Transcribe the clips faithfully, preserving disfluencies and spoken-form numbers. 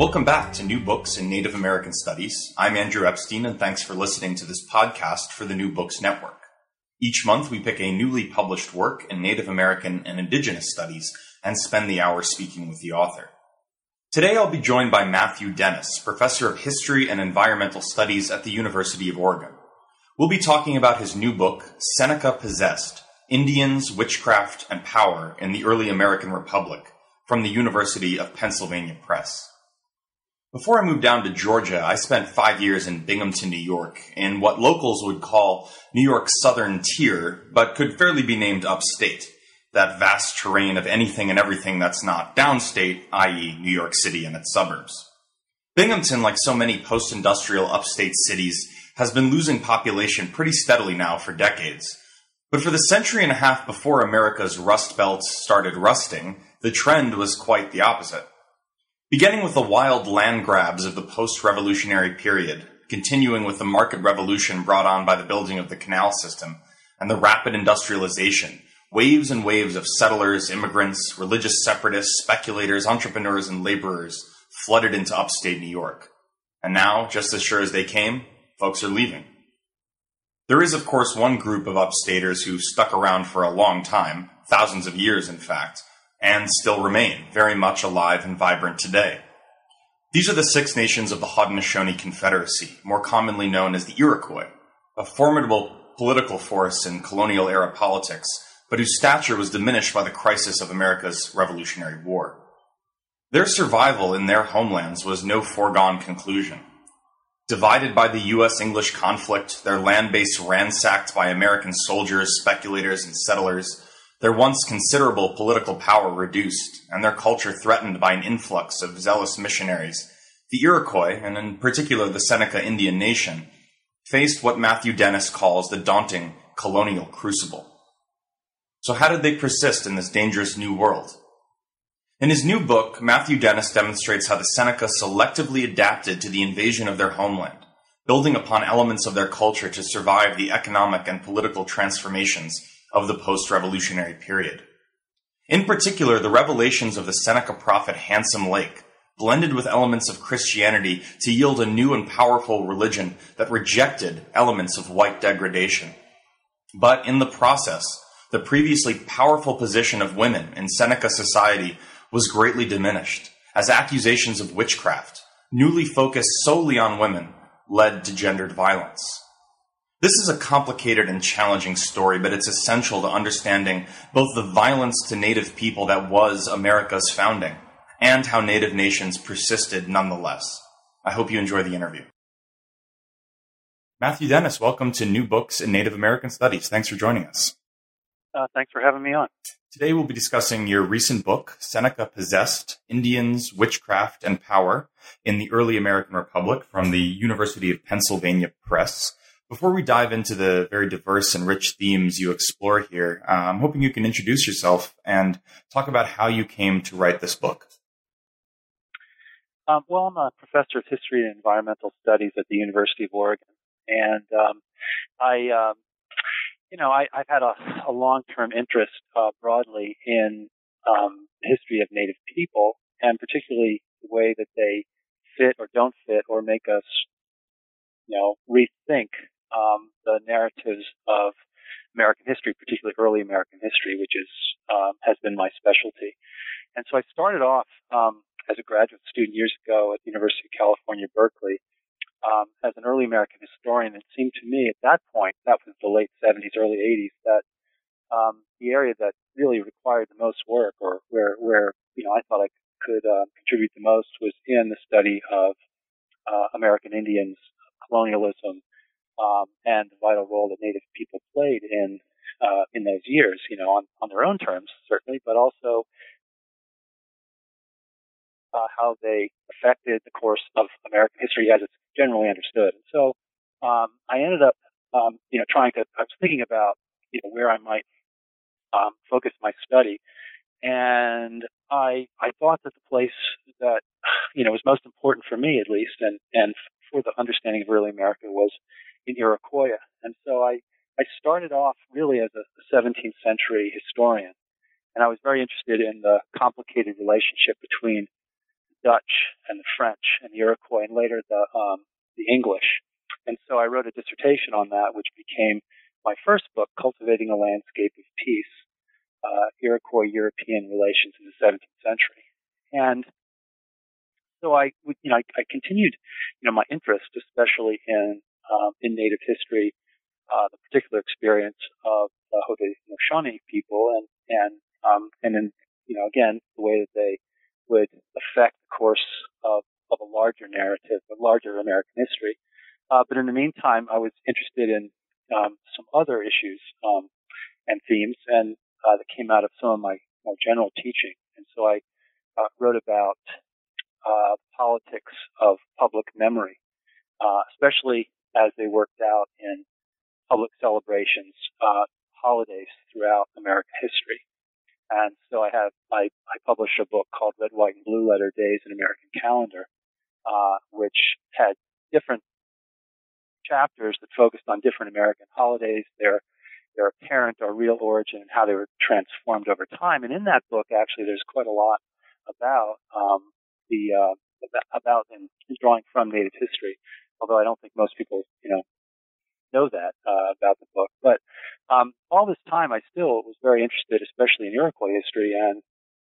Welcome back to New Books in Native American Studies. I'm Andrew Epstein, and thanks for listening to this podcast for the New Books Network. Each month, we pick a newly published work in Native American and Indigenous studies and spend the hour speaking with the author. Today, I'll be joined by Matthew Dennis, Professor of History and Environmental Studies at the University of Oregon. We'll be talking about his new book, Seneca Possessed: Indians, Witchcraft, and Power in the Early American Republic, from the University of Pennsylvania Press. Before I moved down to Georgia, I spent five years in Binghamton, New York, in what locals would call New York's southern tier, but could fairly be named upstate, that vast terrain of anything and everything that's not downstate, that is. New York City and its suburbs. Binghamton, like so many post-industrial upstate cities, has been losing population pretty steadily now for decades. But for the century and a half before America's Rust Belt started rusting, the trend was quite the opposite. Beginning with the wild land grabs of the post-revolutionary period, continuing with the market revolution brought on by the building of the canal system, and the rapid industrialization, waves and waves of settlers, immigrants, religious separatists, speculators, entrepreneurs, and laborers flooded into upstate New York. And now, just as sure as they came, folks are leaving. There is, of course, one group of upstaters who stuck around for a long time, thousands of years in fact, and still remain very much alive and vibrant today. These are the Six Nations of the Haudenosaunee Confederacy, more commonly known as the Iroquois, a formidable political force in colonial-era politics, but whose stature was diminished by the crisis of America's Revolutionary War. Their survival in their homelands was no foregone conclusion. Divided by the U S English conflict, their land base ransacked by American soldiers, speculators, and settlers, their once considerable political power reduced, and their culture threatened by an influx of zealous missionaries, the Iroquois, and in particular the Seneca Indian Nation, faced what Matthew Dennis calls the daunting colonial crucible. So how did they persist in this dangerous new world? In his new book, Matthew Dennis demonstrates how the Seneca selectively adapted to the invasion of their homeland, building upon elements of their culture to survive the economic and political transformations of the post-revolutionary period. In particular, the revelations of the Seneca prophet Handsome Lake blended with elements of Christianity to yield a new and powerful religion that rejected elements of white degradation. But in the process, the previously powerful position of women in Seneca society was greatly diminished, as accusations of witchcraft, newly focused solely on women, led to gendered violence. This is a complicated and challenging story, but it's essential to understanding both the violence to Native people that was America's founding, and how Native nations persisted nonetheless. I hope you enjoy the interview. Matthew Dennis, welcome to New Books in Native American Studies. Thanks for joining us. Uh, thanks for having me on. Today we'll be discussing your recent book, Seneca Possessed: Indians, Witchcraft, and Power in the Early American Republic, from the University of Pennsylvania Press. Before we dive into the very diverse and rich themes you explore here, uh, I'm hoping you can introduce yourself and talk about how you came to write this book. Um, well, I'm a professor of history and environmental studies at the University of Oregon, and um, I, um, you know, I, I've had a, a long-term interest uh, broadly in um, the history of Native people, and particularly the way that they fit or don't fit or make us, you know, rethink Um, the narratives of American history, particularly early American history, which is um, has been my specialty. And so I started off um, as a graduate student years ago at the University of California, Berkeley, um, as an early American historian. It seemed to me at that point, that was the late seventies, early eighties, that um, the area that really required the most work, or where, where you know I thought I could uh, contribute the most, was in the study of uh, American Indians, colonialism, Um, and the vital role that Native people played in uh, in those years, you know, on, on their own terms, certainly, but also uh, how they affected the course of American history as it's generally understood. And so um, I ended up, um, you know, trying to, I was thinking about, you know, where I might um, focus my study. And I I thought that the place that, you know, was most important for me, at least, and, and for the understanding of early America was in Iroquois. And so I, I started off really as a seventeenth century historian, and I was very interested in the complicated relationship between Dutch and the French and the Iroquois, and later the um, the English. And so I wrote a dissertation on that, which became my first book, Cultivating a Landscape of Peace, uh, Iroquois-European Relations in the seventeenth Century. And so I, you know, I, I continued, you know, my interest, especially in um, in Native history, uh, the particular experience of the Haudenosaunee people, and and um, and then, you know, again, the way that they would affect the course of, of a larger narrative, a larger American history. Uh, but in the meantime, I was interested in um, some other issues um, and themes, and uh, that came out of some of my more general teaching. And so I uh, wrote about uh, politics of public memory, uh, especially as they worked out in public celebrations, uh, holidays throughout American history. And so I have I, I published a book called Red, White, and Blue Letter Days in American Calendar, uh, which had different chapters that focused on different American holidays, their their apparent or real origin, and how they were transformed over time. And in that book, actually, there's quite a lot about um, the uh, about and drawing from Native history. Although I don't think most people, you know, know that uh, about the book. But um, all this time, I still was very interested, especially in Iroquois history, and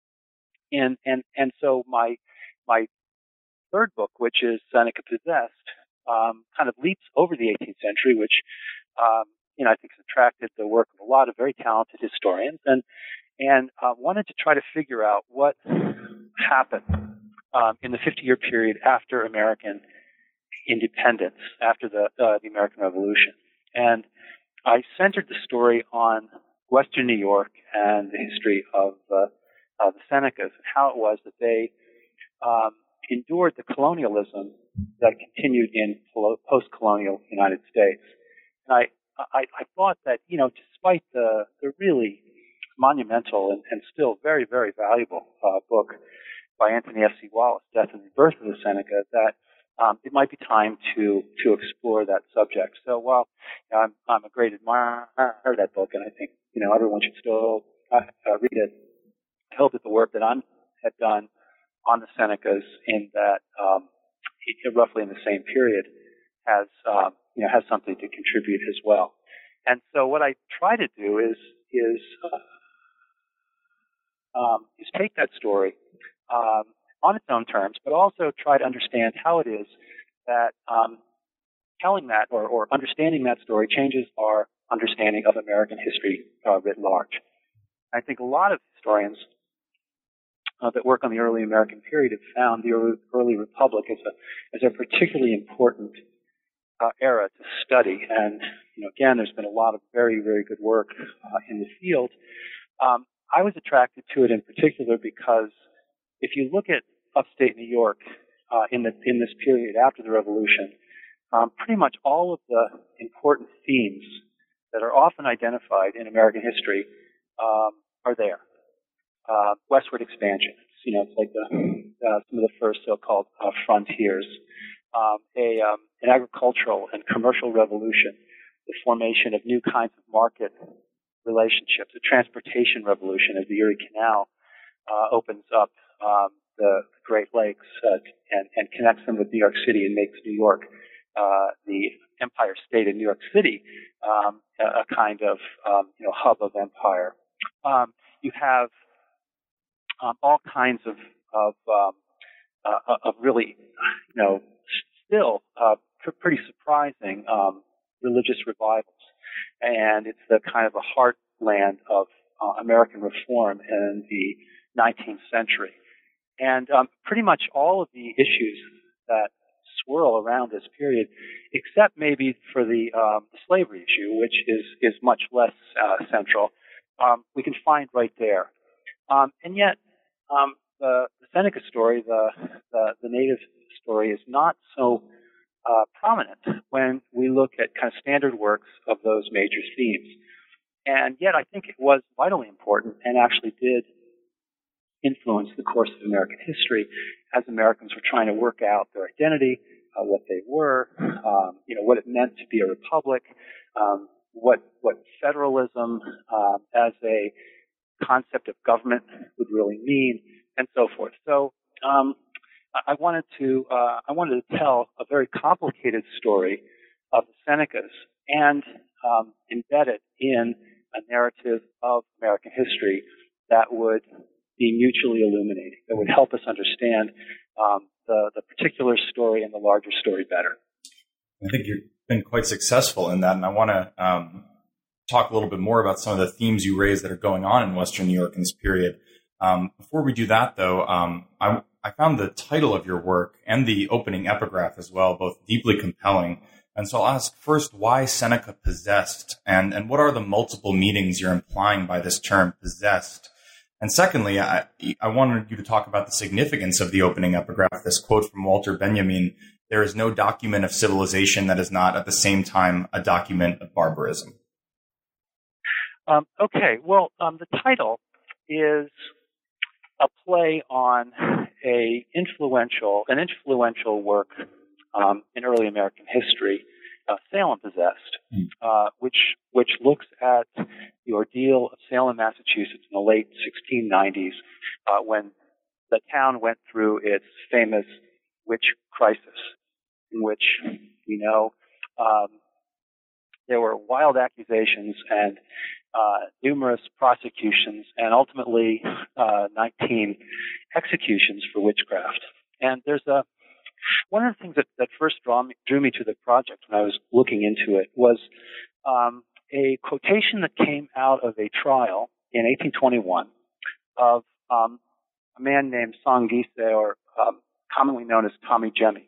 and and and so my my third book, which is Seneca Possessed, um, kind of leaps over the eighteenth century, which um, you know I think has attracted the work of a lot of very talented historians, and and uh, wanted to try to figure out what happened um, in the fifty-year period after American independence, after the uh, the American Revolution. And I centered the story on Western New York and the history of uh, uh, the Senecas, and how it was that they um, endured the colonialism that continued in post-colonial United States. And I, I, I thought that, you know, despite the, the really monumental and, and still very, very valuable uh, book by Anthony F C Wallace, Death and Rebirth of the Seneca, that Um, it might be time to to explore that subject. So while you know, I'm, I'm a great admirer of that book, and I think you know everyone should still uh, uh, read it, I hope that the work that I had done on the Senecas in that um, roughly in the same period has um, you know has something to contribute as well. And so what I try to do is is uh, um, is take that story. Um, on its own terms, but also try to understand how it is that um, telling that or, or understanding that story changes our understanding of American history uh, writ large. I think a lot of historians uh, that work on the early American period have found the early, early Republic as a as a particularly important uh, era to study. And you know, again, there's been a lot of very very good work uh, in the field. Um, I was attracted to it in particular because if you look at upstate New York uh, in the in this period after the Revolution, um, pretty much all of the important themes that are often identified in American history um, are there. Uh, westward expansion, you know, it's like the, uh, some of the first so-called uh, frontiers. Um, a um, an agricultural and commercial revolution, the formation of new kinds of market relationships, a transportation revolution as the Erie Canal uh, opens up Um, the Great Lakes uh, and, and connects them with New York City and makes New York uh, the Empire State of New York City um, a, a kind of um, you know hub of empire. Um, you have um, all kinds of of, um, uh, of really you know still uh, pretty surprising um, religious revivals, and it's the kind of the heartland of uh, American reform in the nineteenth century. And um, pretty much all of the issues that swirl around this period, except maybe for the, um, the slavery issue, which is, is much less uh, central, um, we can find right there. Um, and yet, um, the, the Seneca story, the, the, the Native story, is not so uh, prominent when we look at kind of standard works of those major themes. And yet, I think it was vitally important and actually did influence the course of American history as Americans were trying to work out their identity, uh, what they were, um, you know, what it meant to be a republic, um, what what federalism um, as a concept of government would really mean, and so forth. So um, I wanted to uh, I wanted to tell a very complicated story of the Senecas and um, embed it in a narrative of American history that would be mutually illuminating, that would help us understand um, the, the particular story and the larger story better. I think you've been quite successful in that, and I want to um, talk a little bit more about some of the themes you raised that are going on in Western New York in this period. Um, before we do that, though, um, I, I found the title of your work and the opening epigraph as well both deeply compelling. And so I'll ask first, why Seneca possessed, and, and what are the multiple meanings you're implying by this term possessed? And secondly, I, I wanted you to talk about the significance of the opening epigraph, this quote from Walter Benjamin: "There is no document of civilization that is not at the same time a document of barbarism." Um, okay, well, um, the title is a play on a influential, an influential work um, in early American history, uh, Salem Possessed, mm. uh, which which looks at the ordeal of Salem, Massachusetts, in the late sixteen nineties, uh, when the town went through its famous witch crisis, in which we know um, there were wild accusations and uh, numerous prosecutions, and ultimately uh, nineteen executions for witchcraft. And there's a one of the things that, that first draw me, drew me to the project when I was looking into it was um, a quotation that came out of a trial in eighteen twenty-one of um, a man named Sanguise, or um, commonly known as Tommy Jemmy.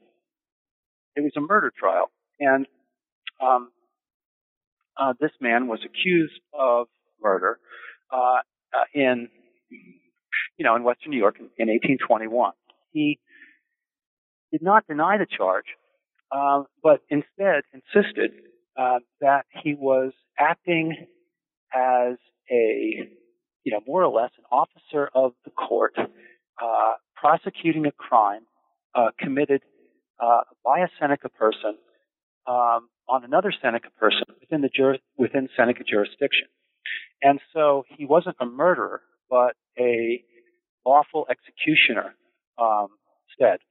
It was a murder trial, and um, uh, this man was accused of murder uh, uh, in, you know, in Western New York in, in eighteen twenty-one. He did not deny the charge, uh, but instead insisted uh, that he was acting as a, you know, more or less an officer of the court, uh, prosecuting a crime uh, committed uh, by a Seneca person um, on another Seneca person within the jur- within Seneca jurisdiction. And so he wasn't a murderer, but a lawful executioner um, instead.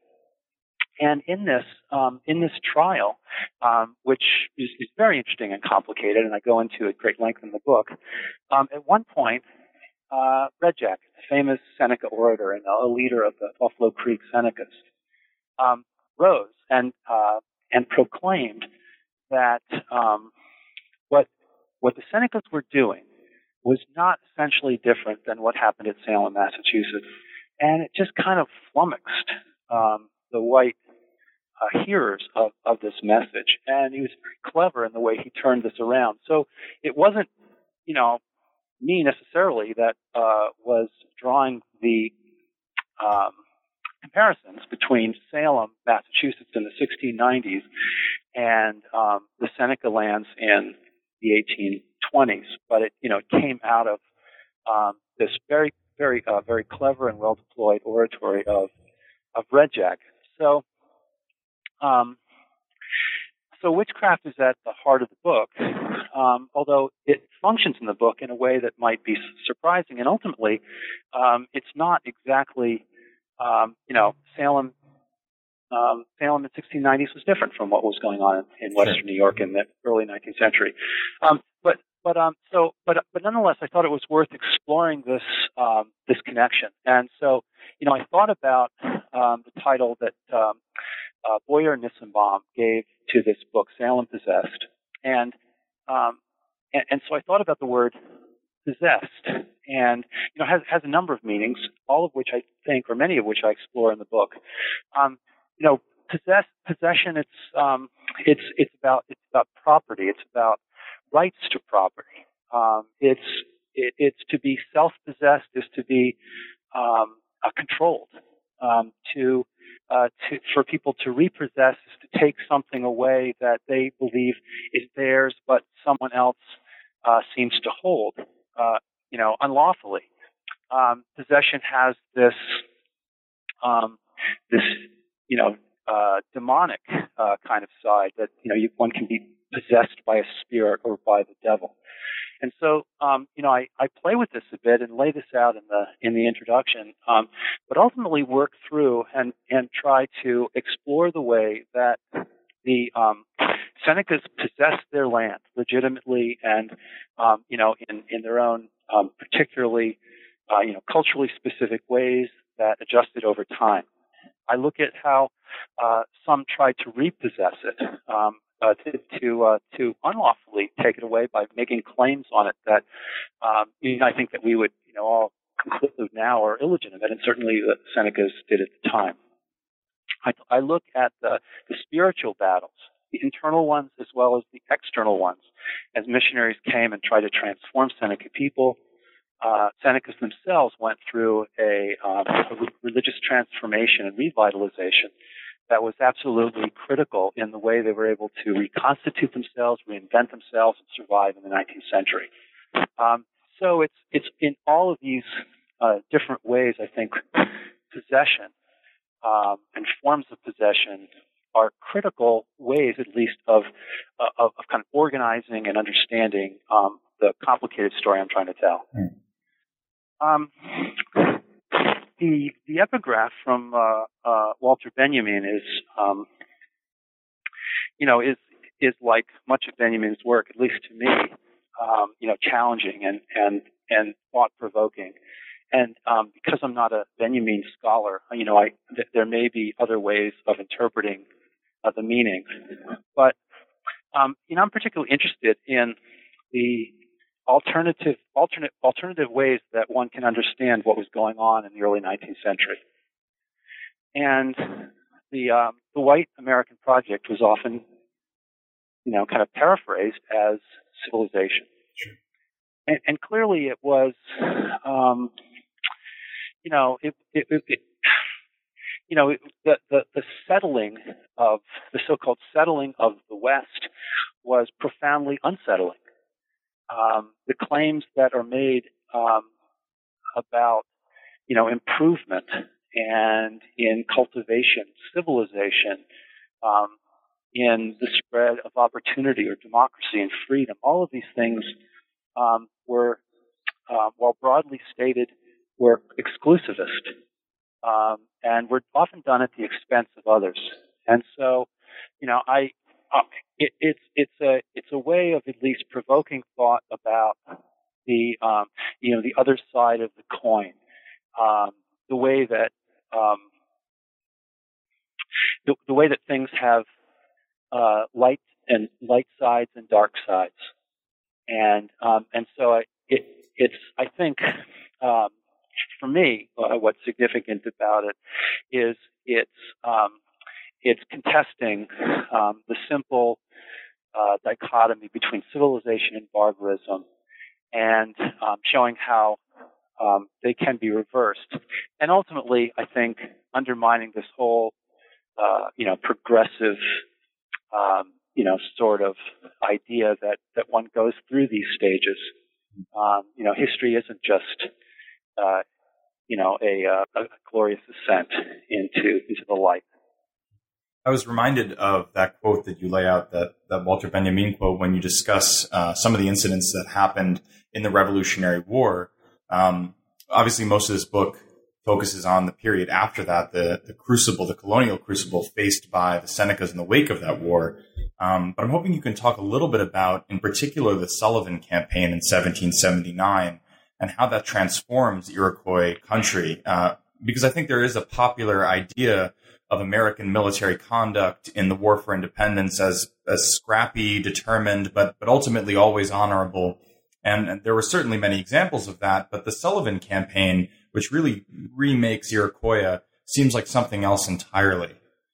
And in this um, in this trial, um, which is, is very interesting and complicated, and I go into at great length in the book, um, at one point, uh, Red Jacket, the famous Seneca orator and a leader of the Buffalo Creek Senecas, um, rose and uh, and proclaimed that um, what what the Senecas were doing was not essentially different than what happened at Salem, Massachusetts, and it just kind of flummoxed um, the white uh, hearers of, of this message. And he was very clever in the way he turned this around. So it wasn't, you know, me necessarily that uh, was drawing the um, comparisons between Salem, Massachusetts in the sixteen nineties and um, the Seneca lands in the eighteen twenties, but it, you know, it came out of um, this very, very, uh, very clever and well-deployed oratory of of Red Jacket. So, um, so witchcraft is at the heart of the book, um, although it functions in the book in a way that might be surprising, and ultimately, um, it's not exactly, um, you know, Salem. Um, Salem in sixteen nineties was different from what was going on in, in Western sure. New York in the early nineteenth century. Um, but but um, so but but nonetheless, I thought it was worth exploring this um, this connection. And so, you know, I thought about um, the title that um, uh, Boyer Nissenbaum gave to this book, Salem Possessed, and, um, and and so I thought about the word possessed, and you know, has has a number of meanings, all of which I think, or many of which I explore in the book. Um, You know, possess, possession. It's um, it's it's about it's about property. It's about rights to property. Um, it's it, it's to be self-possessed is to be um, uh, controlled. Um, to uh, to for people to repossess is to take something away that they believe is theirs, but someone else uh, seems to hold. Uh, you know, unlawfully. Um, possession has this um, this. you know, uh, demonic uh, kind of side that, you know, you, one can be possessed by a spirit or by the devil. And so, um, you know, I, I play with this a bit and lay this out in the in the introduction, um, but ultimately work through and, and try to explore the way that the um, Senecas possessed their land legitimately and, um, you know, in, in their own um, particularly, uh, you know, culturally specific ways that adjusted over time. I look at how uh, some tried to repossess it, um, uh, to to, uh, to unlawfully take it away by making claims on it that um, you know, I think that we would, you know, all conclude now are illegitimate, and certainly the Senecas did at the time. I, I look at the, the spiritual battles, the internal ones as well as the external ones, as missionaries came and tried to transform Seneca people. Uh, Senecas themselves went through a, um, a religious transformation and revitalization that was absolutely critical in the way they were able to reconstitute themselves, reinvent themselves, and survive in the nineteenth century. Um, so it's it's in all of these uh, different ways, I think, possession um, and forms of possession are critical ways, at least, of uh, of, of kind of organizing and understanding um, the complicated story I'm trying to tell. Mm. Um, the the epigraph from uh, uh, Walter Benjamin is, um, you know, is is like much of Benjamin's work, at least to me, um, you know, challenging and and and thought provoking. And um, because I'm not a Benjamin scholar, you know, I th- there may be other ways of interpreting uh, the meaning, but um, you know, I'm particularly interested in the alternative, alternate, alternative ways that one can understand what was going on in the early nineteenth century. And the um, the white American project was often, you know, kind of paraphrased as civilization. Sure. And, and clearly, it was, um, you know, it, it, it, it you know, it, the, the the settling of the so-called settling of the West was profoundly unsettling. Um, the claims that are made um, about, you know, improvement and in cultivation, civilization, um, in the spread of opportunity or democracy and freedom, all of these things um, were, uh, while broadly stated, were exclusivist, um, and were often done at the expense of others. And so, you know, I. Uh, it, it's it's a it's a way of at least provoking thought about the um, you know the other side of the coin, um, the way that um, the, the way that things have uh, light and light sides and dark sides, and um, and so I, it it's I think um, for me uh, what's significant about it is it's um, It's contesting um, the simple uh, dichotomy between civilization and barbarism, and um, showing how um, they can be reversed, and ultimately, I think, undermining this whole, uh, you know, progressive, um, you know, sort of idea that that one goes through these stages. Um, you know, history isn't just, uh, you know, a, a glorious ascent into into the light. I was reminded of that quote that you lay out, that, that Walter Benjamin quote, when you discuss uh, some of the incidents that happened in the Revolutionary War. Um, obviously, most of this book focuses on the period after that, the, the crucible, the colonial crucible faced by the Senecas in the wake of that war. Um, but I'm hoping you can talk a little bit about, in particular, the Sullivan Campaign in seventeen seventy-nine and how that transforms Iroquois country, uh, because I think there is a popular idea of American military conduct in the War for Independence as, as scrappy, determined, but, but ultimately always honorable. And, and there were certainly many examples of that, but the Sullivan Campaign, which really remakes Iroquois, seems like something else entirely.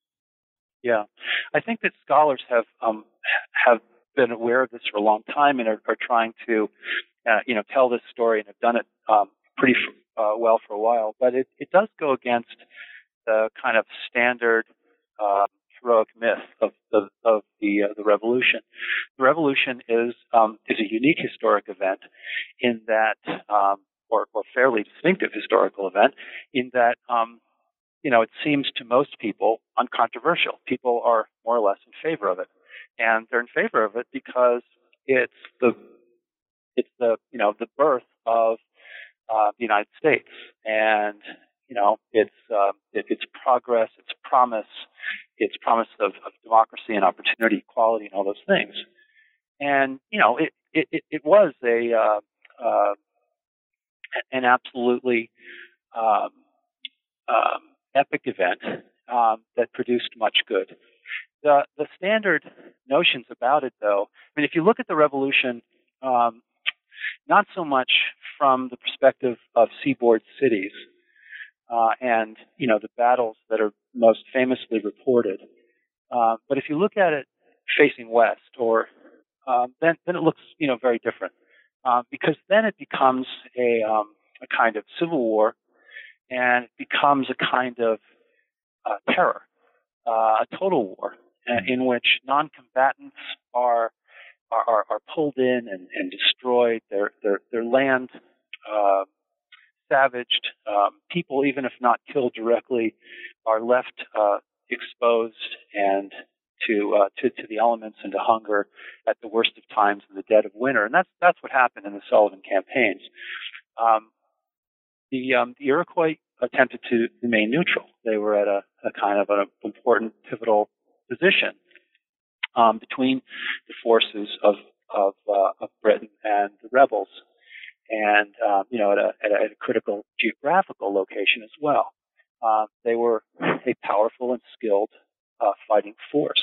Yeah. I think that scholars have, um, have been aware of this for a long time and are, are trying to, uh, you know, tell this story and have done it, um, pretty, uh, well for a while, but it, it does go against the kind of standard uh, heroic myth of the of the uh, the revolution. The revolution is um, is a unique historic event in that, um, or, or fairly distinctive historical event in that, um, you know, it seems to most people uncontroversial. People are more or less in favor of it, and they're in favor of it because it's the it's the you know the birth of uh, the United States, and you know it's uh, it, it's progress, it's promise, it's promise of, of democracy and opportunity, equality, and all those things. And you know it it, it was a uh, uh, an absolutely um, um, epic event um, that produced much good. The the standard notions about it, though, I mean, if you look at the revolution, um, not so much from the perspective of seaboard cities uh, and you know the battles that are most famously reported, uh, but if you look at it facing west, or um, then then it looks you know very different uh, because then it becomes a um, a kind of civil war, and it becomes a kind of uh, terror, uh, a total war. In which non-combatants are are, are pulled in and, and destroyed, their their, their land uh, savaged. Um, people, even if not killed directly, are left uh, exposed and to, uh, to to the elements and to hunger at the worst of times in the dead of winter. And that's that's what happened in the Sullivan campaigns. Um, the um, the Iroquois attempted to remain neutral. They were at a, a kind of an important pivotal position um, between the forces of of, uh, of Britain and the rebels, and um, you know at a, at a at a critical geographical location as well. Uh, they were a powerful and skilled uh, fighting force,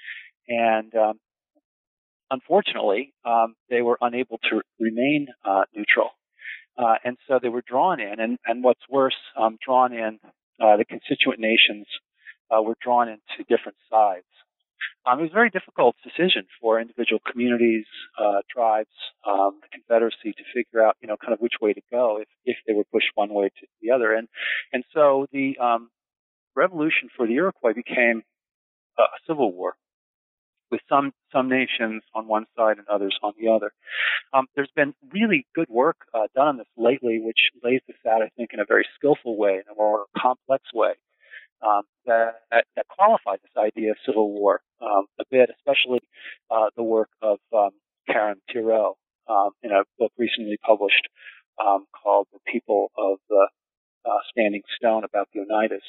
and um, unfortunately, um, they were unable to remain uh, neutral, uh, and so they were drawn in, and, and what's worse, um, drawn in. Uh, the constituent nations Uh, were drawn into different sides. Um, it was a very difficult decision for individual communities, uh, tribes, um, the Confederacy to figure out, you know, kind of which way to go if, if they were pushed one way to the other. And and so the um, revolution for the Iroquois became a civil war with some some nations on one side and others on the other. Um, there's been really good work uh, done on this lately, which lays this out, I think, in a very skillful way, in a more complex way. Um, that, that qualifies this idea of civil war um, a bit, especially uh, the work of um, Karen Thiroux um, in a book recently published um, called "The People of the uh, Standing Stone" about the Oneidas.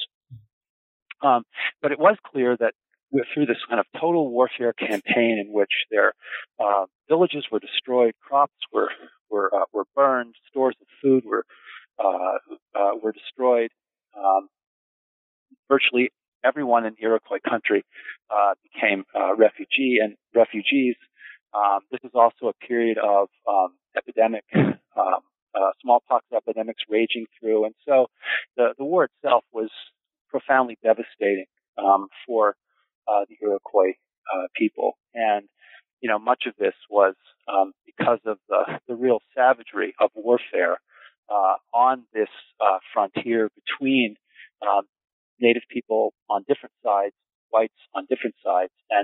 Um, but it was clear that through this kind of total warfare campaign, in which their uh, villages were destroyed, crops were were uh, were burned, stores of food were uh, uh, were destroyed. Um, Virtually everyone in Iroquois country uh, became uh, refugee and refugees. Um, this is also a period of um, epidemic, um, uh, smallpox epidemics raging through, and so the, the war itself was profoundly devastating um, for uh, the Iroquois uh, people. And you know, much of this was um, because of the, the real savagery of warfare uh, on this uh, frontier between um, Native people on different sides, whites on different sides, and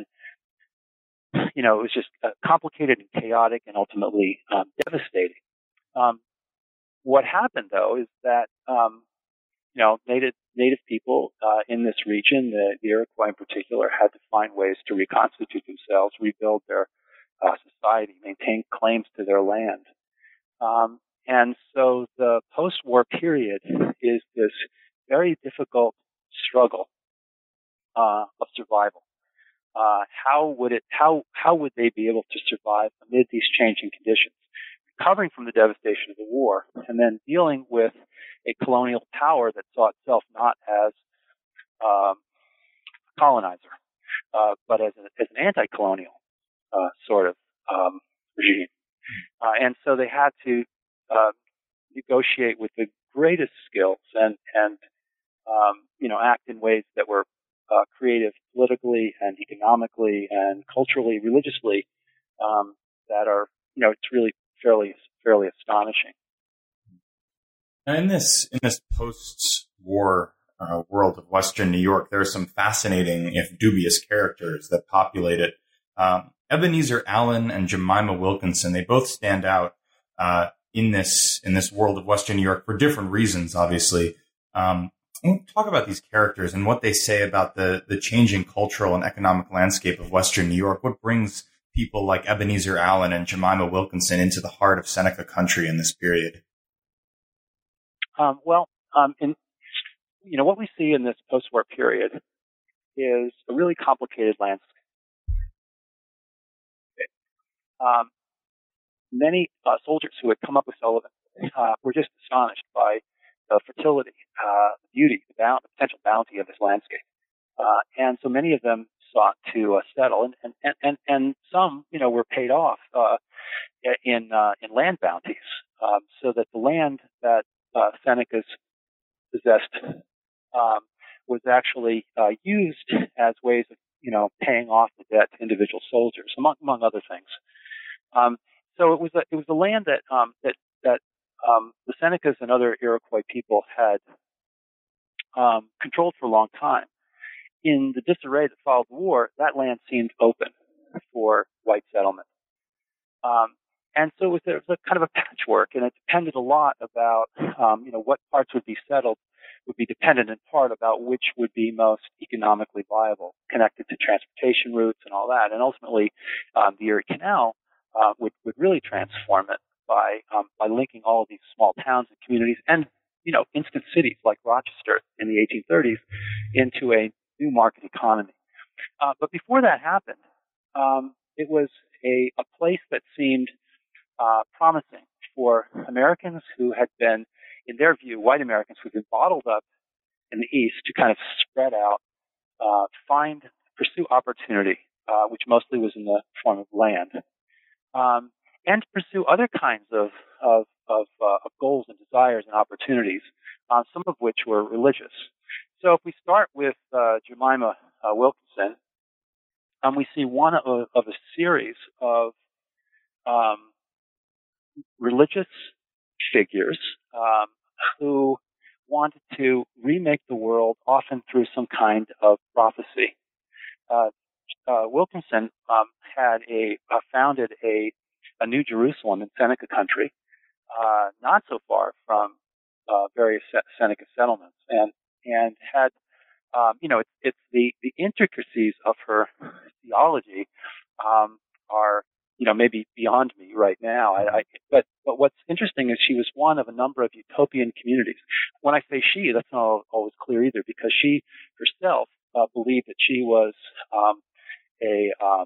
you know it was just uh, complicated and chaotic, and ultimately um, devastating. Um, what happened, though, is that um, you know native native people uh, in this region, the, the Iroquois in particular, had to find ways to reconstitute themselves, rebuild their uh, society, maintain claims to their land, um, and so the post-war period is this very difficult struggle uh, of survival. Uh, how would it? How how would they be able to survive amid these changing conditions, recovering from the devastation of the war, and then dealing with a colonial power that saw itself not as um, a colonizer, uh, but as, a, as an anti-colonial uh, sort of um, regime, uh, and so they had to uh, negotiate with the greatest skills and and Um, you know, act in ways that were uh, creative politically and economically and culturally, religiously, um, that are, you know, it's really fairly, fairly astonishing. Now in this, in this post-war uh, world of Western New York, there are some fascinating, if dubious, characters that populate it. Um, Ebenezer Allen and Jemima Wilkinson, they both stand out uh, in this in this world of Western New York for different reasons, obviously. Um, Talk about these characters and what they say about the, the changing cultural and economic landscape of Western New York. What brings people like Ebenezer Allen and Jemima Wilkinson into the heart of Seneca country in this period? Um, well, um, in, you know, what we see in this post-war period is a really complicated landscape. Um, many uh, soldiers who had come up with Sullivan uh, were just astonished by the fertility, uh, the beauty, the, bound, the potential bounty of this landscape. Uh, and so many of them sought to uh, settle, and, and, and, and some, you know, were paid off uh, in uh, in land bounties, um, so that the land that uh, Senecas possessed um, was actually uh, used as ways of, you know, paying off the debt to individual soldiers, among among other things. Um, so it was a it was a land that um, that that um, the Senecas and other Iroquois people had um, controlled for a long time. In the disarray that followed the war, that land seemed open for white settlement. Um, and so it was, a, it was a kind of a patchwork, and it depended a lot about, um, you know, what parts would be settled would be dependent in part about which would be most economically viable, connected to transportation routes and all that. And ultimately, um, the Erie Canal uh, would, would really transform it by um, by linking all of these small towns and communities and, you know, instant cities like Rochester in the eighteen thirties into a new market economy. Uh, but before that happened, um, it was a, a place that seemed uh, promising for Americans who had been, in their view, white Americans who had been bottled up in the East to kind of spread out, uh, find, pursue opportunity, uh, which mostly was in the form of land, um, and to pursue other kinds of of, of, uh, of goals and desires and opportunities, uh, some of which were religious. So if we start with uh, Jemima uh, Wilkinson, um, we see one of, of a series of um, religious figures um, who wanted to remake the world, often through some kind of prophecy. Uh, uh, Wilkinson um, had a uh, founded a, a New Jerusalem in Seneca country, uh, not so far from uh, various Seneca settlements, and and had, um, you know, it's, it's the, the intricacies of her theology um, are, you know, maybe beyond me right now. I, I, but, but what's interesting is she was one of a number of utopian communities. When I say she, that's not always clear either, because she herself uh, believed that she was um, a um,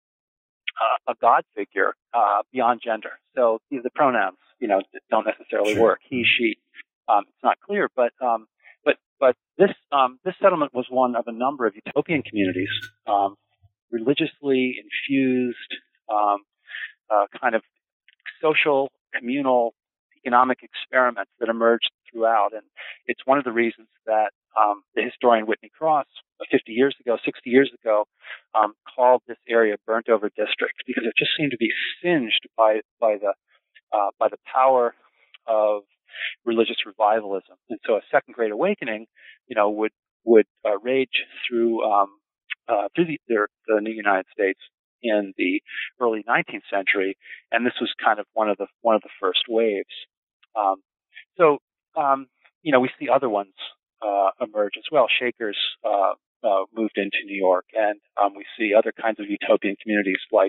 uh, a God figure uh, beyond gender. So you know, the pronouns, you know, don't necessarily sure. work. He, she. Um, it's not clear, but um, but but this um, this settlement was one of a number of utopian communities, um, religiously infused, um, uh, kind of social, communal, economic experiments that emerged throughout. And it's one of the reasons that um, the historian Whitney Cross, fifty years ago, sixty years ago, um, called this area burnt over district, because it just seemed to be singed by by the uh, by the power of religious revivalism. And so a second great awakening, you know, would would uh, rage through um, uh, through the, the, the New United States in the early nineteenth century, and this was kind of one of the one of the first waves. Um, so um, you know, we see other ones uh, emerge as well. Shakers uh, uh, moved into New York, and um, we see other kinds of utopian communities like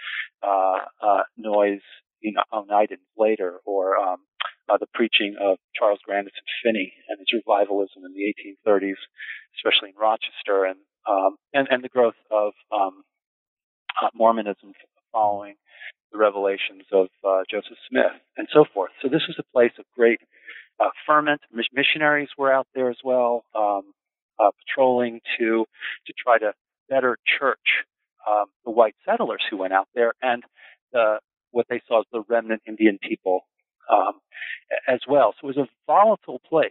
uh, uh, Noyes, you know, Oneida later, or um, uh, the preaching of Charles Grandison Finney and his revivalism in the eighteen thirties, especially in Rochester, and um, and, and the growth of um, uh, Mormonism following the revelations of uh, Joseph Smith, and so forth. So this was a place of great uh, ferment. Missionaries were out there as well, um, uh, patrolling to to try to better church um, the white settlers who went out there, and the, what they saw as the remnant Indian people um, as well. So it was a volatile place,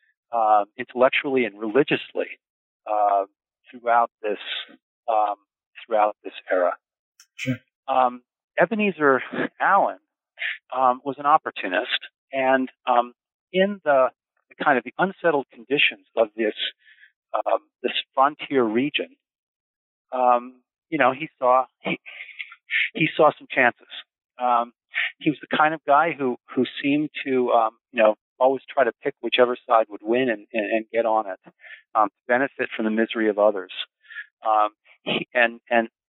uh, intellectually and religiously, uh, throughout this um, throughout this era. Sure. Um, Ebenezer Allen um, was an opportunist, and um, in the, the kind of the unsettled conditions of this um, this frontier region, um, you know, he saw he, he saw some chances. Um, he was the kind of guy who who seemed to um, you know always try to pick whichever side would win and, and, and get on it, um, to benefit from the misery of others. Um, he, and and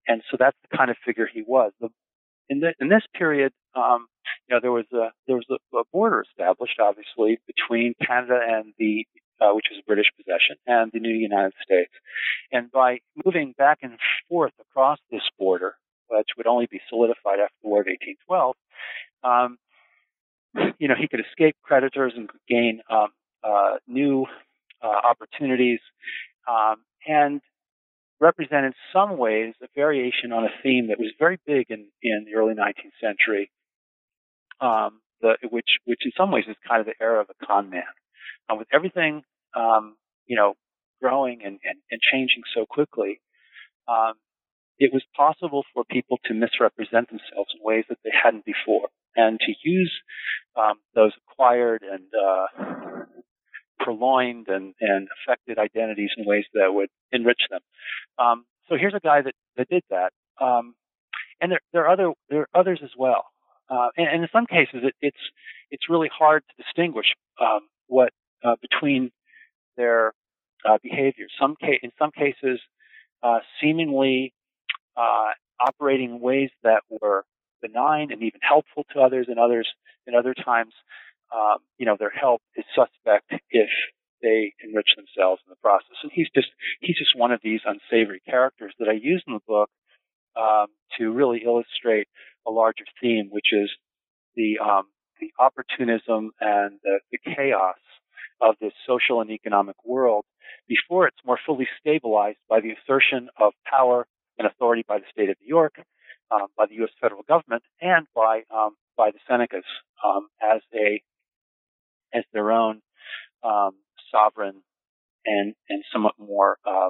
and so that's the kind of figure he was. The, in, the, in this period, um, you know, there was a there was a, a border established, obviously, between Canada and the uh, which was a British possession, and the new United States. And by moving back and forth across this border, which would only be solidified after the War of eighteen twelve, um, you know, he could escape creditors and gain um, uh, new uh, opportunities, um, and represent in some ways a variation on a theme that was very big in, in the early nineteenth century, um, the, which which in some ways is kind of the era of the con man. Uh, with everything, um, you know, growing and, and, and changing so quickly, um, it was possible for people to misrepresent themselves in ways that they hadn't before, and to use um, those acquired and uh, purloined and, and affected identities in ways that would enrich them. Um, so here's a guy that, that did that, um, and there, there are other there are others as well. Uh, and, and in some cases, it, it's it's really hard to distinguish um, what uh, between their uh, behaviors. Some ca- in some cases, uh, seemingly uh, operating in ways that were benign and even helpful to others, and others, and other times, um, you know, their help is suspect if they enrich themselves in the process. And he's just he's just one of these unsavory characters that I use in the book um, to really illustrate a larger theme, which is the um, the opportunism and the, the chaos of this social and economic world before it's more fully stabilized by the assertion of power and authority by the state of New York, um, by the U S federal government, and by um, by the Senecas um, as a as their own um, sovereign and and somewhat more um,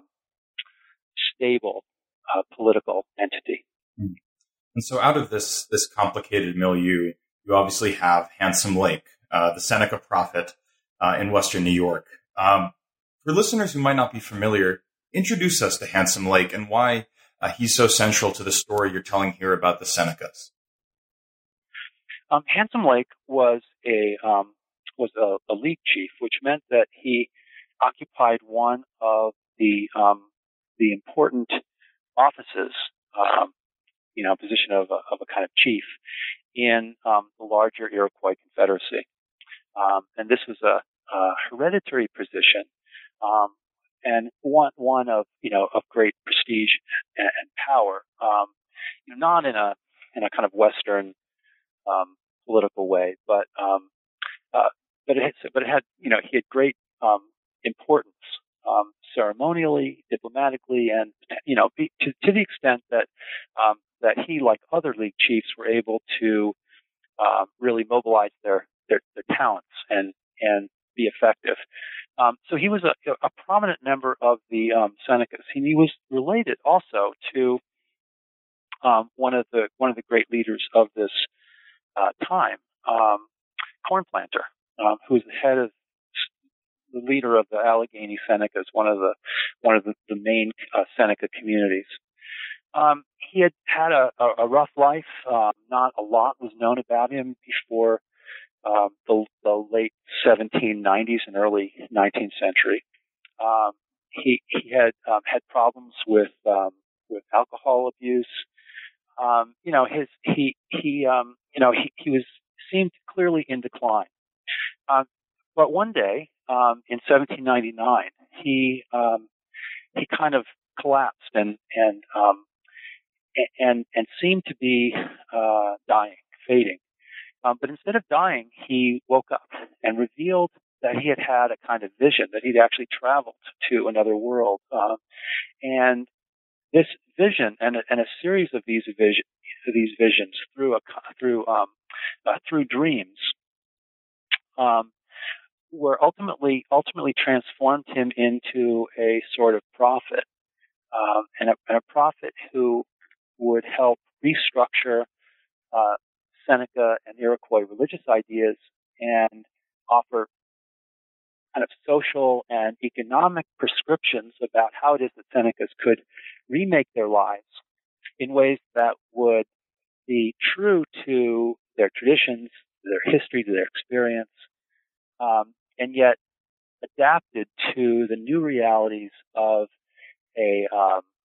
stable uh, political entity. And so, out of this this complicated milieu, you obviously have Handsome Lake, uh, the Seneca prophet uh, in Western New York. Um, for listeners who might not be familiar, introduce us to Handsome Lake and why uh, he's so central to the story you're telling here about the Senecas. Um, Handsome Lake was a um, was a, a League chief, which meant that he occupied one of the um, the important offices, um, you know, position of a, of a kind of chief in um, the larger Iroquois Confederacy. Um, and this was a, a hereditary position, um, and one one of you know of great prestige and, and power. Um, you know, not in a in a kind of Western um, political way, but um, uh, but it had, but it had you know he had great um, importance um, ceremonially, diplomatically, and you know be, to to the extent that um, that he, like other League chiefs, were able to uh, really mobilize their, their their talents and and be effective. Um, so he was a, a prominent member of the um, Senecas. He, he was related also to um, one of the one of the great leaders of this uh, time, um, Corn Planter, um, who was the head of the leader of the Allegheny Senecas, one of the one of the, the main uh, Seneca communities. Um, he had had a, a, a rough life. Um, not a lot was known about him before um, the, the late seventeen nineties and early nineteenth century. Um, he he had um, had problems with um, with alcohol abuse. Um, you know, his he he um, you know he, he was seemed clearly in decline. Um, but one day um, in seventeen ninety-nine, he um, he kind of collapsed and and um, and and seemed to be uh, dying, fading. Um, but instead of dying, he woke up and revealed that he had had a kind of vision, that he'd actually traveled to another world. Uh, and this vision and a, and a series of these vision, these visions through a through um, uh, through dreams um, were ultimately ultimately transformed him into a sort of prophet, um, and, a, and a prophet who would help restructure uh, Seneca and Iroquois religious ideas and offer kind of social and economic prescriptions about how it is that Senecas could remake their lives in ways that would be true to their traditions, to their history, to their experience, um, and yet adapted to the new realities of a um,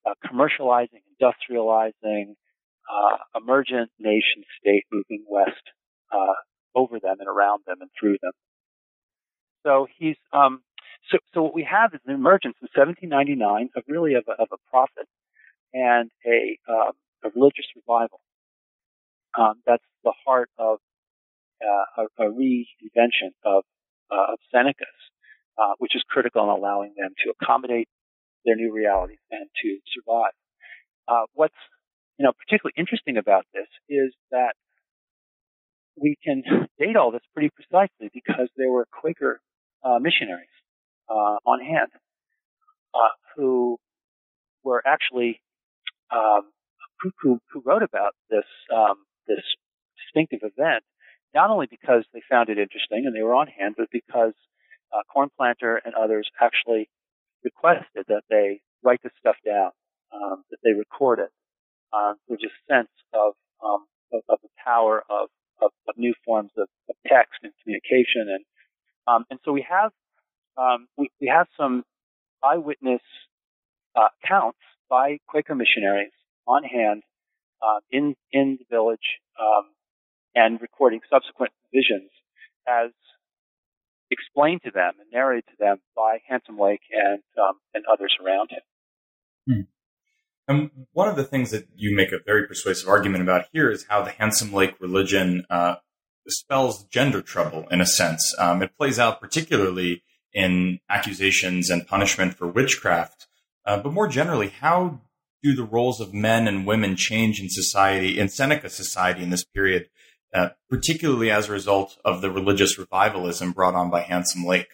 uh, commercializing, industrializing, uh, emergent nation state moving west uh, over them and around them and through them. So he's um, so so what we have is an emergence in seventeen ninety-nine of really of a, of a prophet and a, um, a religious revival. Um, that's the heart of uh, a, a reinvention of, uh, of Seneca's, uh, which is critical in allowing them to accommodate their new realities and to survive. Uh, what's you know particularly interesting about this is that we can date all this pretty precisely because there were Quaker uh, missionaries uh, on hand uh, who were actually um, who, who, who wrote about this um, this distinctive event, not only because they found it interesting and they were on hand, but because uh, Cornplanter and others actually requested that they write this stuff down, um, that they record it. Um, there's a sense of, um, of of the power of, of, of new forms of, of text and communication, and um, and so we have um, we, we have some eyewitness uh, accounts by Quaker missionaries on hand uh, in in the village um, and recording subsequent visions as explained to them and narrated to them by Handsome Lake and um, and others around him. Hmm. And one of the things that you make a very persuasive argument about here is how the Handsome Lake religion uh, spells gender trouble in a sense. Um, it plays out particularly in accusations and punishment for witchcraft. Uh, but more generally, how do the roles of men and women change in society, in Seneca society in this period, uh, particularly as a result of the religious revivalism brought on by Handsome Lake?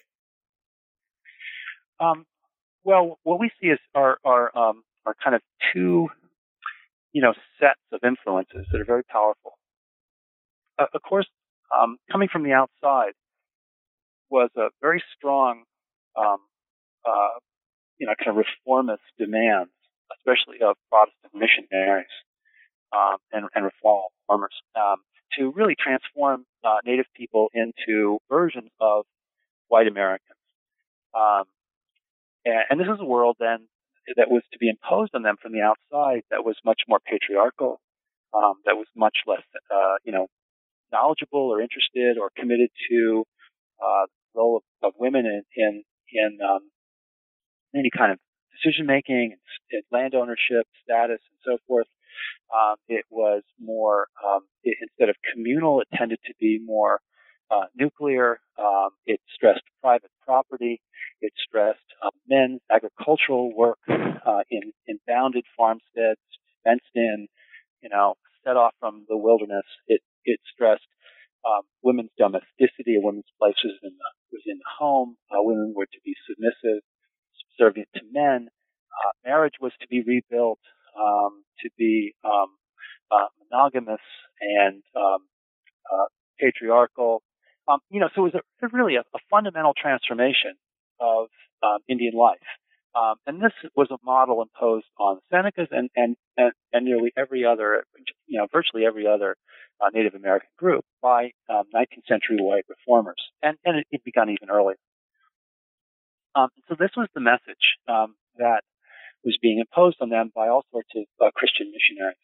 Um, well, what we see is are are um, are kind of two, you know, sets of influences that are very powerful. Uh, of course, um, coming from the outside was a very strong, um, uh, you know, kind of reformist demands, especially of Protestant missionaries um, and, and reformers, um, to really transform uh, Native people into versions of white Americans. Um, and, and this is a world then that was to be imposed on them from the outside that was much more patriarchal, um, that was much less, uh, you know, knowledgeable or interested or committed to uh, the role of, of women in in, in um, any kind of decision making, and land ownership, status, and so forth. Um, it was more um, it, instead of communal, it tended to be more uh, nuclear. Um, it stressed private property. It stressed uh, men's agricultural work uh, in in bounded farmsteads, fenced in, you know, set off from the wilderness. It it stressed um, women's domesticity, women's places in the within the home. Uh, women were to be submissive, subservient to men. Uh, marriage was to be rebuilt, um, to be um, uh, monogamous and um, uh, patriarchal. Um, you know, so it was a, really a, a fundamental transformation of um, Indian life. Um, and this was a model imposed on Senecas and, and, and, and nearly every other, you know, virtually every other uh, Native American group by um, nineteenth century white reformers. And, and it, it began even earlier. Um, so this was the message um, that was being imposed on them by all sorts of uh, Christian missionaries.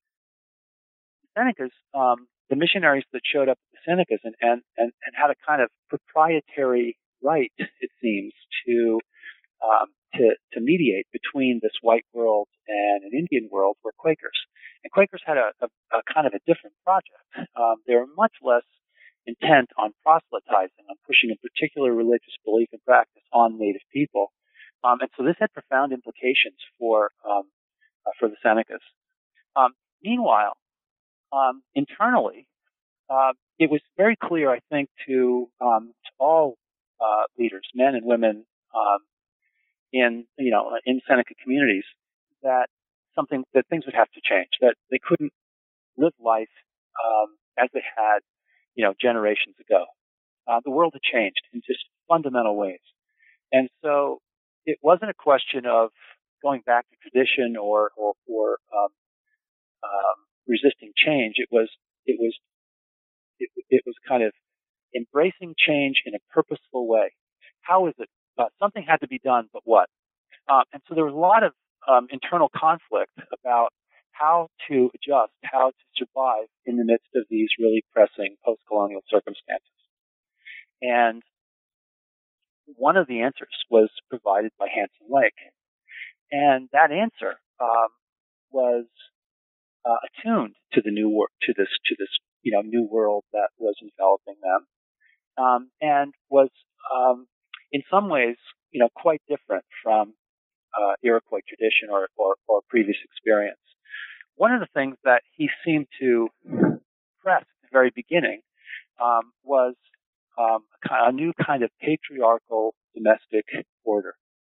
Senecas, um, the missionaries that showed up at the Senecas and, and, and, and had a kind of proprietary right, it seems, to um, to, to mediate between this white world and an Indian world were Quakers. And Quakers had a, a, a kind of a different project. Um, they were much less intent on proselytizing, on pushing a particular religious belief and practice on Native people. Um, and so this had profound implications for um, uh, for the Senecas. Um, meanwhile, um, internally, uh, it was very clear, I think, to, um, to all uh, leaders, men and women, um, in you know in Seneca communities, that something that things would have to change. That they couldn't live life um, as they had, you know, generations ago. Uh, the world had changed in just fundamental ways, and so it wasn't a question of going back to tradition or or, or um, um, resisting change. It was it was it, it was kind of embracing change in a purposeful way. How is it? Uh, something had to be done, but what? Uh, and so there was a lot of um, internal conflict about how to adjust, how to survive in the midst of these really pressing post-colonial circumstances. And one of the answers was provided by Handsome Lake. And that answer um, was uh, attuned to the new wor- to this to this you know new world that was enveloping them, um, and was um, in some ways you know quite different from uh, Iroquois tradition or, or, or previous experience. One of the things that he seemed to press at the very beginning um, was um, a new kind of patriarchal domestic order.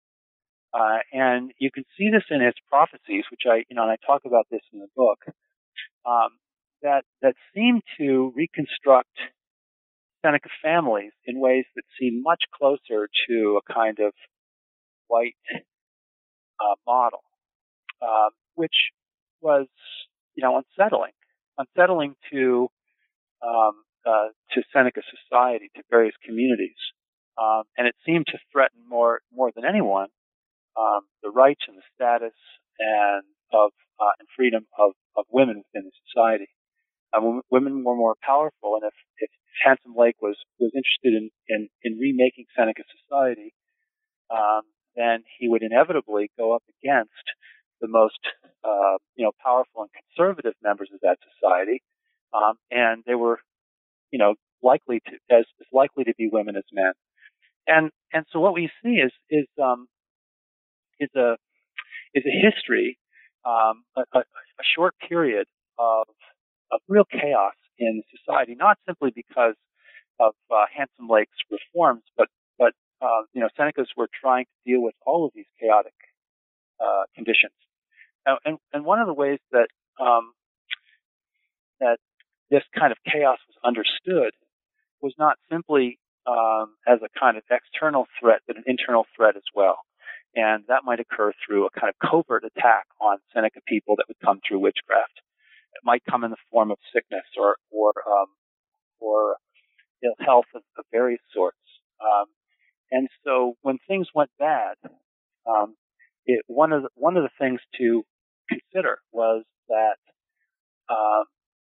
Uh, and you can see this in his prophecies, which I, you know, and I talk about this in the book, um, that, that seem to reconstruct Seneca families in ways that seem much closer to a kind of white uh, model, uh, which was, you know, unsettling, unsettling to um, uh, to Seneca society, to various communities, um, and it seemed to threaten more more than anyone um, the rights and the status and of uh, and freedom of, of women within the society. Um, women were more powerful, and if, if Handsome Lake was was interested in in, in remaking Seneca society, um, then he would inevitably go up against the most uh, you know powerful and conservative members of that society, um, and they were you know likely to as, as likely to be women as men. And and so what we see is is um, is a is a history, um, a, a, a short period of of real chaos in society, not simply because of uh, Handsome Lake's reforms, but but uh, you know Senecas were trying to deal with all of these chaotic uh, conditions. And, and and one of the ways that um, that this kind of chaos was understood was not simply um, as a kind of external threat, but an internal threat as well. And that might occur through a kind of covert attack on Seneca people that would come through witchcraft. It might come in the form of sickness or or um, or ill health of, of various sorts. Um, and so when things went bad, um, it, one of the, one of the things to consider was that um,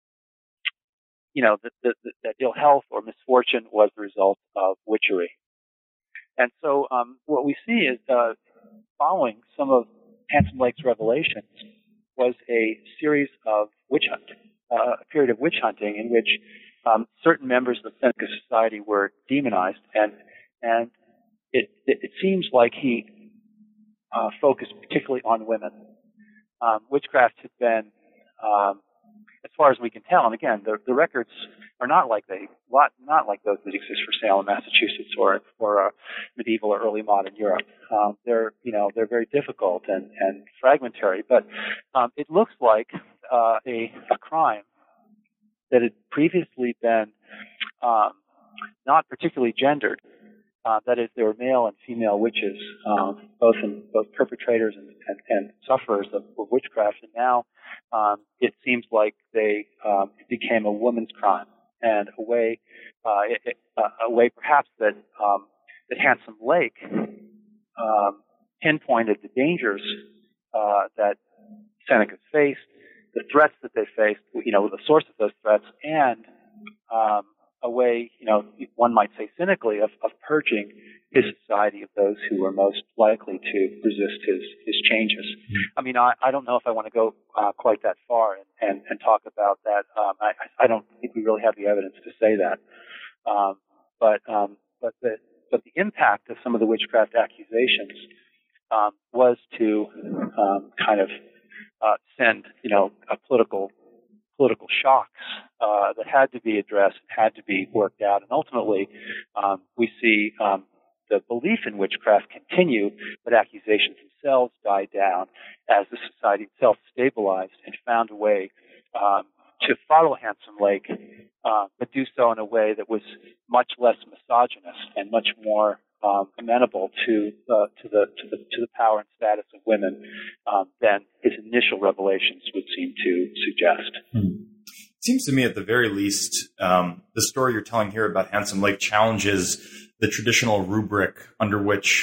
you know that, that, that ill health or misfortune was the result of witchery. And so um, what we see is uh, following some of Handsome Lake's revelations was a series of witch hunting, uh, a period of witch hunting in which um, certain members of the Seneca society were demonized, and and it it, it seems like he uh, focused particularly on women. Um, witchcraft had been, um, as far as we can tell, and again, the, the records are not like they not like those that exist for Salem, Massachusetts, or or uh, medieval or early modern Europe. Um, they're you know they're very difficult and, and fragmentary, but um, it looks like uh, a a crime that had previously been um, not particularly gendered. Uh, that is, there were male and female witches, um, both in both perpetrators and, and, and sufferers of, of witchcraft. And now um, it seems like they um, it became a woman's crime, and a way, uh, it, it, uh, a way perhaps that um, that Handsome Lake um, pinpointed the dangers uh, that Senecas faced, the threats that they faced, you know, the source of those threats, and um, a way, you know, one might say cynically, of, of purging his society of those who were most likely to resist his, his changes. Mm-hmm. I mean, I, I don't know if I want to go uh, quite that far and, and, and talk about that. Um, I, I don't think we really have the evidence to say that. Um, but um, but the but the impact of some of the witchcraft accusations um, was to um, kind of uh, send, you know, a political political shocks uh, that had to be addressed, had to be worked out, and ultimately um, we see um, the belief in witchcraft continue, but accusations themselves die down as the society itself stabilized and found a way um, to follow Handsome Lake, uh, but do so in a way that was much less misogynist and much more um, amenable to uh, to the to the to the power and status of women um, than his initial revelations would seem to suggest. Hmm. It seems to me, at the very least, um, the story you're telling here about Handsome Lake challenges the traditional rubric under which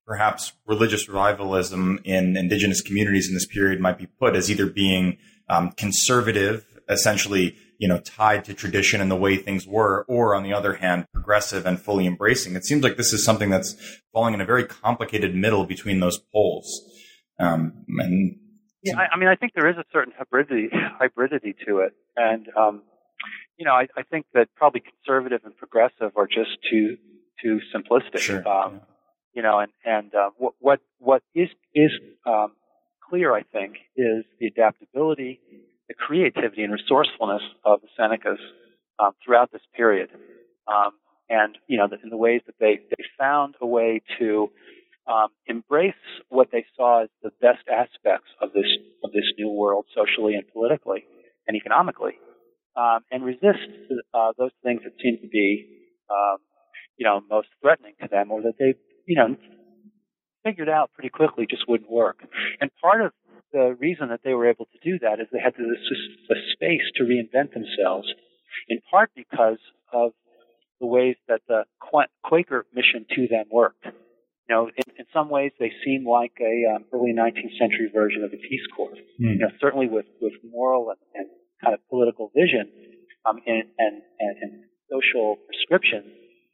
perhaps religious revivalism in indigenous communities in this period might be put as either being um, conservative, essentially, you know, tied to tradition and the way things were, or on the other hand, progressive and fully embracing. It seems like this is something that's falling in a very complicated middle between those poles. Um, and yeah, I, I mean, I think there is a certain hybridity, hybridity to it. And, um, you know, I, I think that probably conservative and progressive are just too, too simplistic. Sure. Um, yeah. You know, and, and, uh, what, what, what is, is, um, clear, I think, is the adaptability, the creativity and resourcefulness of the Senecas, um, throughout this period. Um, and, you know, the, in the ways that they, they found a way to, um, embrace what they saw as the best aspects of this, of this new world, socially and politically and economically, um, and resist, uh, those things that seem to be, um, you know, most threatening to them, or that they, you know, figured out pretty quickly just wouldn't work. And part of the reason that they were able to do that is they had this, this space to reinvent themselves, in part because of the ways that the Quaker mission to them worked. You know, in, in some ways they seem like a um, early nineteenth century version of the Peace Corps. Mm. You know, certainly with, with moral and, and kind of political vision um, and, and, and, and social prescription,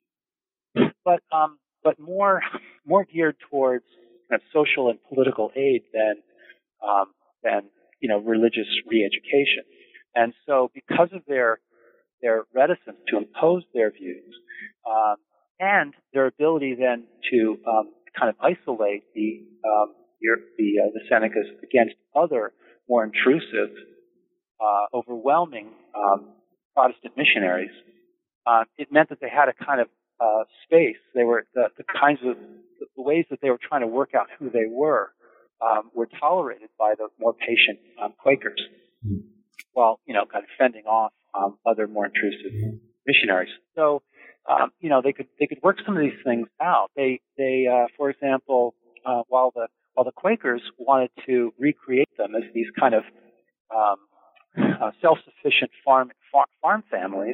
but um, but more more geared towards kind of social and political aid than um, than you know religious re-education. And so, because of their their reticence to impose their views, um, and their ability then to um, kind of isolate the um, your, the uh, the Senecas against other more intrusive, uh, overwhelming um, Protestant missionaries, uh, it meant that they had a kind of uh, space. They were the, the kinds of the ways that they were trying to work out who they were um, were tolerated by the more patient um, Quakers, mm-hmm. while you know kind of fending off um, other more intrusive mm-hmm. missionaries. So. Um, you know, they could they could work some of these things out. They they uh, for example, uh, while the while the Quakers wanted to recreate them as these kind of um, uh, self-sufficient farm far, farm families,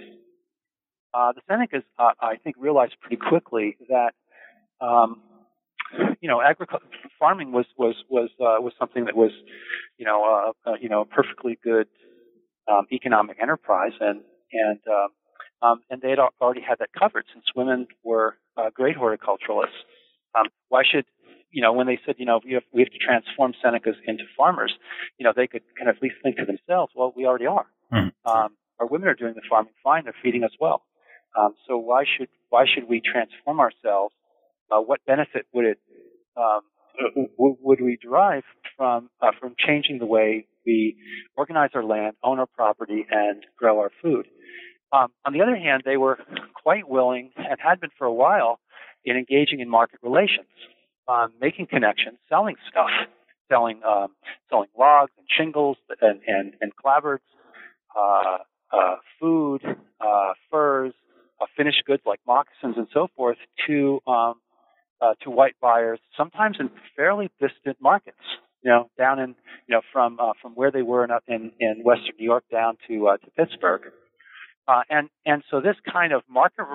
uh, the Senecas uh, I think realized pretty quickly that um, you know agriculture farming was was was uh, was something that was you know uh, uh, you know a perfectly good um, economic enterprise, and and uh, Um, and they had already had that covered since women were uh, great horticulturalists. Um, why should, you know, when they said, you know, we have, we have to transform Senecas into farmers, you know, they could kind of at least think to themselves, well, we already are. Mm. Um, our women are doing the farming fine; they're feeding us well. Um, so why should why should we transform ourselves? Uh, what benefit would it um, w- would we derive from uh, from changing the way we organize our land, own our property, and grow our food? Um, on the other hand, they were quite willing, and had been for a while, in engaging in market relations, um, making connections, selling stuff, selling um, selling logs and shingles and and, and clapboards, uh, uh, food, uh, furs, uh, finished goods like moccasins and so forth to um, uh, to white buyers, sometimes in fairly distant markets. You know, down in you know from uh, from where they were in in, in Western New York down to uh, to Pittsburgh. Uh, and, and so this kind of market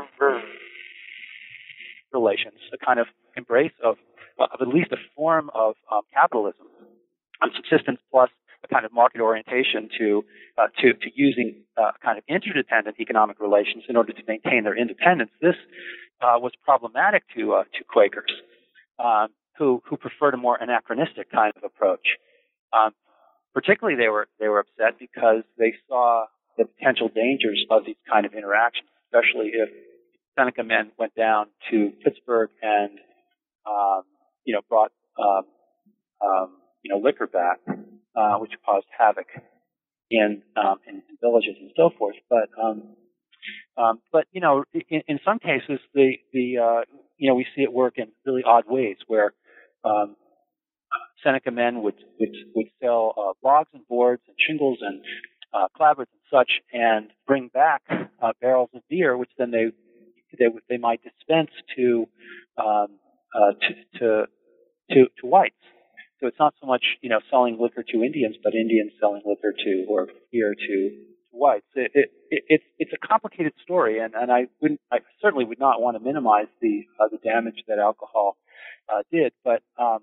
relations, a kind of embrace of, of at least a form of um, capitalism, on subsistence plus a kind of market orientation to, uh, to, to using uh, kind of interdependent economic relations in order to maintain their independence. This uh, was problematic to, uh, to Quakers, um, who, who preferred a more anachronistic kind of approach. Um, particularly they were, they were upset because they saw the potential dangers of these kind of interactions, especially if Seneca men went down to Pittsburgh and, um, you know, brought, um, um, you know, liquor back, uh, which caused havoc in, um, in, in villages and so forth. But, um, um, but you know, in, in some cases, the the uh, you know, we see it work in really odd ways where um, Seneca men would would would sell uh, logs and boards and shingles and Uh, clapboards and such, and bring back uh, barrels of beer, which then they they they might dispense to um, uh, to, to to to whites. So it's not so much you know selling liquor to Indians, but Indians selling liquor to or beer to, to whites. It, it, it, it's it's a complicated story, and, and I wouldn't I certainly would not want to minimize the uh, the damage that alcohol uh, did. But um,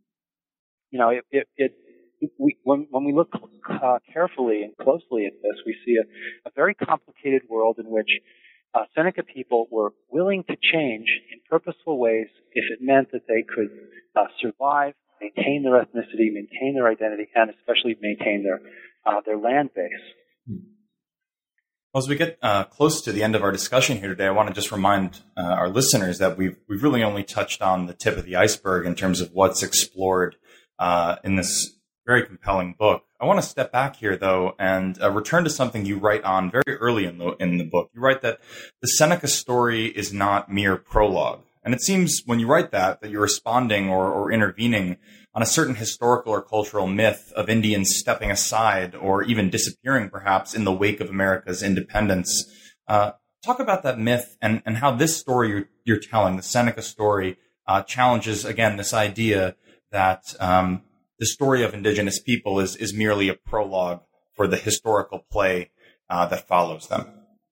you know, it, it, it we, when, when we look uh, carefully and closely at this, we see a, a very complicated world in which uh, Seneca people were willing to change in purposeful ways if it meant that they could uh, survive, maintain their ethnicity, maintain their identity, and especially maintain their uh, their land base. Well, as we get uh, close to the end of our discussion here today, I want to just remind uh, our listeners that we've we've really only touched on the tip of the iceberg in terms of what's explored uh, in this very compelling book. I want to step back here, though, and uh, return to something you write on very early in the in the book. You write that the Seneca story is not mere prologue. And it seems when you write that, that you're responding or, or intervening on a certain historical or cultural myth of Indians stepping aside or even disappearing, perhaps, in the wake of America's independence. Uh, talk about that myth and, and how this story you're, you're telling, the Seneca story, uh, challenges, again, this idea that um, the story of indigenous people is, is merely a prologue for the historical play uh, that follows them.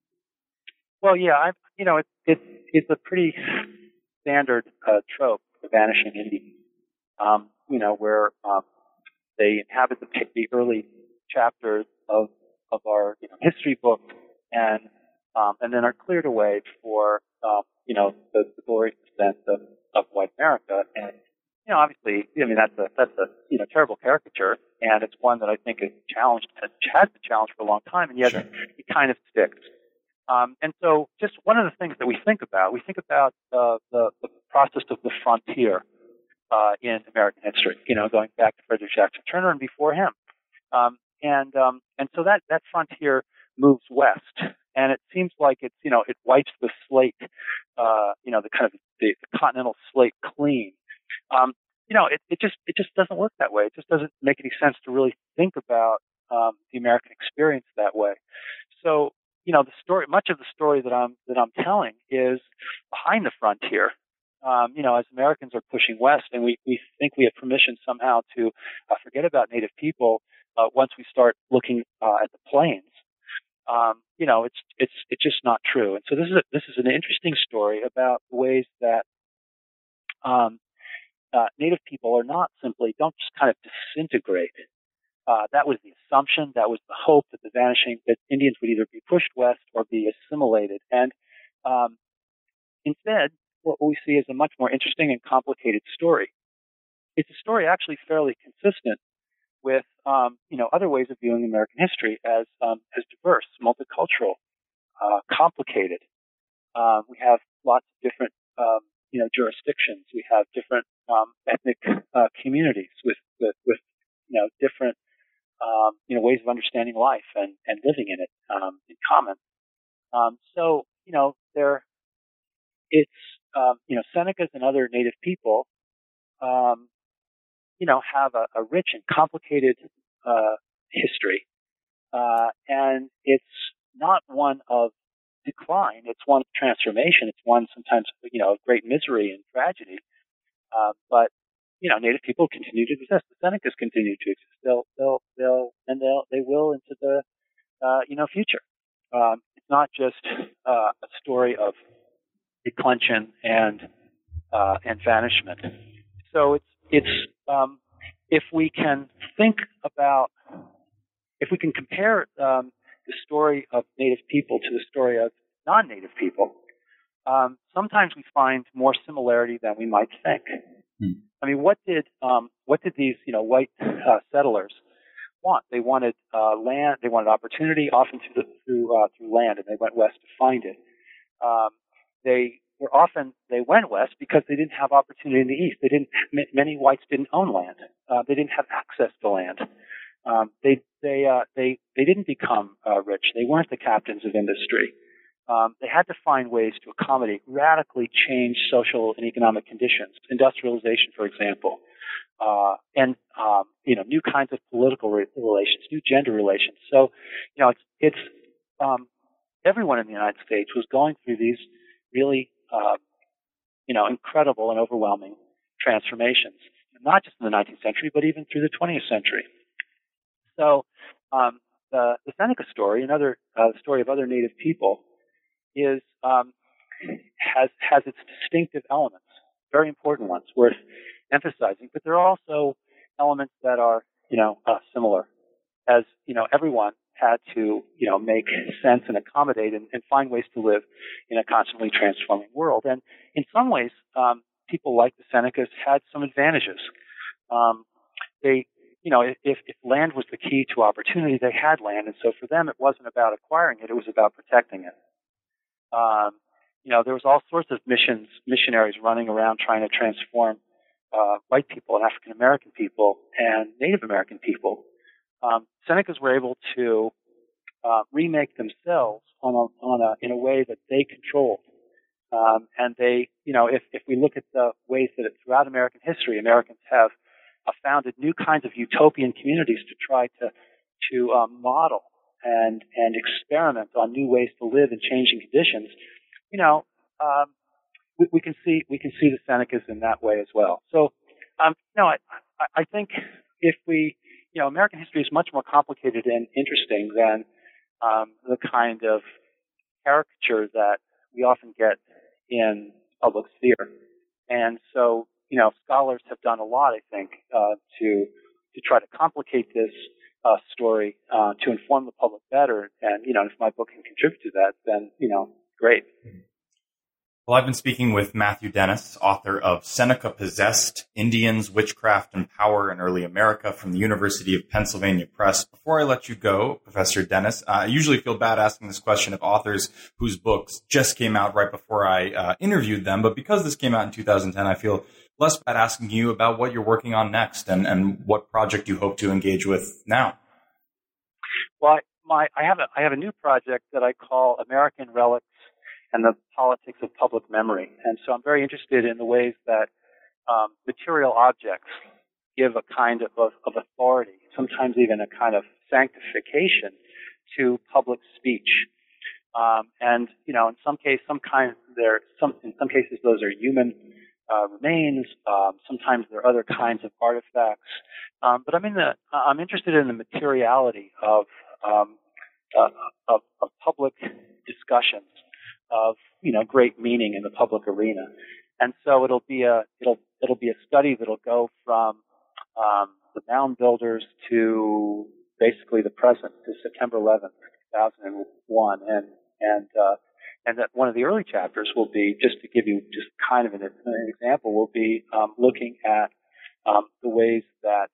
Well, yeah, I, you know, it, it, it's a pretty standard uh, trope, the vanishing Indian. Um, you know, where um, they inhabit the, the early chapters of of our you know, history book, and um, and then are cleared away for um, you know the, the glorious descent of, of white America. And you know, obviously, I mean that's a that's a you know terrible caricature, and it's one that I think is challenged has, has been challenged for a long time, and yet sure. it kind of sticks. Um, and so, just one of the things that we think about, we think about uh, the, the process of the frontier. Uh, in American history, you know, going back to Frederick Jackson Turner and before him, um, and um, and so that that frontier moves west, and it seems like it's you know it wipes the slate, uh, you know, the kind of the, the continental slate clean. Um, you know, it, it just it just doesn't work that way. It just doesn't make any sense to really think about um, the American experience that way. So, you know, the story, much of the story that I'm that I'm telling is behind the frontier. Um, you know, as Americans are pushing west, and we, we think we have permission somehow to uh, forget about Native people uh, once we start looking uh, at the plains. Um, you know, it's it's it's just not true. And so this is a, this is an interesting story about ways that um, uh, Native people are not simply don't just kind of disintegrate. Uh, that was the assumption, that was the hope that the vanishing that Indians would either be pushed west or be assimilated, and um, instead. What we see is a much more interesting and complicated story. It's a story actually fairly consistent with, um, you know, other ways of viewing American history as um, as diverse, multicultural, uh, complicated. Uh, we have lots of different, um, you know, jurisdictions. We have different um, ethnic uh, communities with, with, with, you know, different, um, you know, ways of understanding life and, and living in it um, in common. Um, so, you know, there, it's Um, you know, Senecas and other Native people, um, you know, have a, a rich and complicated uh, history, uh, and it's not one of decline. It's one of transformation. It's one sometimes, you know, of great misery and tragedy. Uh, but you know, Native people continue to exist. The Senecas continue to exist. They'll, they'll, they'll, and they'll, they will into the, uh, you know, future. Um, it's not just uh, a story of declension and uh, and vanishment. So it's it's um, if we can think about if we can compare um, the story of Native people to the story of non-Native people, um, sometimes we find more similarity than we might think. Hmm. I mean, what did um, what did these you know white uh, settlers want? They wanted uh, land. They wanted opportunity, often through the, through uh, through land, and they went west to find it. Um, They were often, they went west because they didn't have opportunity in the east. They didn't, many whites didn't own land. Uh, they didn't have access to land. Um, they, they, uh, they, they didn't become, uh, rich. They weren't the captains of industry. Um, they had to find ways to accommodate radically changed social and economic conditions, industrialization, for example, uh, and, um, you know, new kinds of political re- relations, new gender relations. So, you know, it's, it's, um, everyone in the United States was going through these really, uh, you know, incredible and overwhelming transformations, not just in the nineteenth century, but even through the twentieth century. So, um, the, the Seneca story, another uh, story of other Native people, is um, has has its distinctive elements, very important ones worth emphasizing. But there are also elements that are, you know, uh, similar, as, you know, everyone had to, you know, make sense and accommodate and, and find ways to live in a constantly transforming world. And in some ways, um, people like the Senecas had some advantages. Um, they, you know, if, if land was the key to opportunity, they had land. And so for them, it wasn't about acquiring it. It was about protecting it. Um, you know, there was all sorts of missions, missionaries running around trying to transform uh, white people and African American people and Native American people. Um, Senecas were able to uh, remake themselves on a, on a, in a way that they controlled. Um, and they, you know, if, if we look at the ways that it, throughout American history, Americans have uh, founded new kinds of utopian communities to try to to um, model and and experiment on new ways to live in changing conditions. You know, um, we, we can see we can see the Senecas in that way as well. So, um, no, I I think if we You know, American history is much more complicated and interesting than um, the kind of caricature that we often get in public sphere. And so, you know, scholars have done a lot, I think, uh, to to try to complicate this uh, story uh, to inform the public better. And, you know, if my book can contribute to that, then, you know, great. Well, I've been speaking with Matthew Dennis, author of Seneca Possessed, Indians, Witchcraft, and Power in Early America from the University of Pennsylvania Press. Before I let you go, Professor Dennis, uh, I usually feel bad asking this question of authors whose books just came out right before I uh, interviewed them, but because this came out in two thousand ten, I feel less bad asking you about what you're working on next and, and what project you hope to engage with now. Well, I, my, I have a, I have a new project that I call American Relics and the Politics of Public Memory. And so I'm very interested in the ways that um, material objects give a kind of, of, of authority, sometimes even a kind of sanctification to public speech. Um, and, you know, in some case, some kind, there, some, in some cases, those are human uh, remains. Um, sometimes there are other kinds of artifacts. Um, but I'm in the, I'm interested in the materiality of, um, uh, of, of public discussions, of, you know, great meaning in the public arena. And so it'll be a, it'll, it'll be a study that'll go from, um, the mound builders to basically the present, to September eleventh, two thousand one. And, and, uh, and that one of the early chapters will be, just to give you just kind of an, an example, will be, um, looking at, um, the ways that,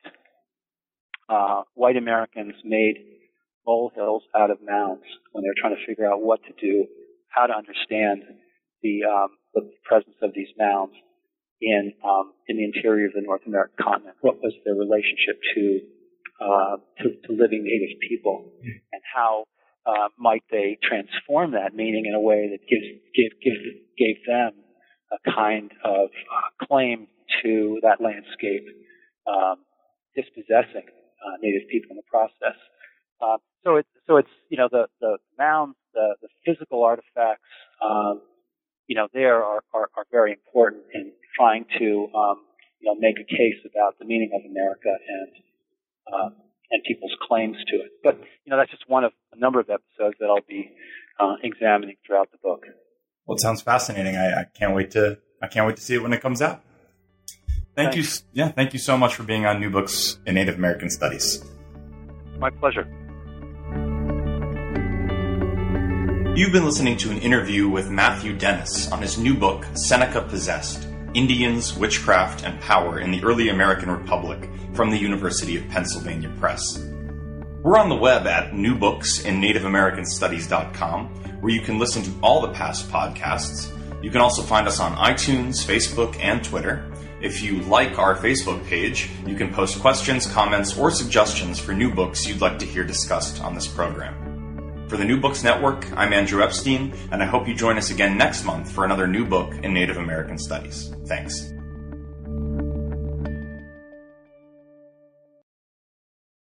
uh, white Americans made molehills out of mounds when they're trying to figure out what to do, how to understand the, um, the presence of these mounds in um, in the interior of the North American continent. What was their relationship to uh, to, to living native people, and how uh, might they transform that meaning in a way that gives give, give, gave them a kind of uh, claim to that landscape, um, dispossessing uh, native people in the process. Uh, so it's so it's you know the the mounds, the, the physical artifacts, um, you know, there are, are, are very important in trying to um, you know make a case about the meaning of America and uh, and people's claims to it. But you know that's just one of a number of episodes that I'll be uh, examining throughout the book. Well, it sounds fascinating. I, I can't wait to I can't wait to see it when it comes out. Thank Thanks. you, yeah, thank you so much for being on New Books in Native American Studies. My pleasure. You've been listening to an interview with Matthew Dennis on his new book, Seneca Possessed, Indians, Witchcraft, and Power in the Early American Republic from the University of Pennsylvania Press. We're on the web at new books in native american studies dot com, where you can listen to all the past podcasts. You can also find us on iTunes, Facebook, and Twitter. If you like our Facebook page, you can post questions, comments, or suggestions for new books you'd like to hear discussed on this program. For the New Books Network, I'm Andrew Epstein, and I hope you join us again next month for another new book in Native American Studies. Thanks.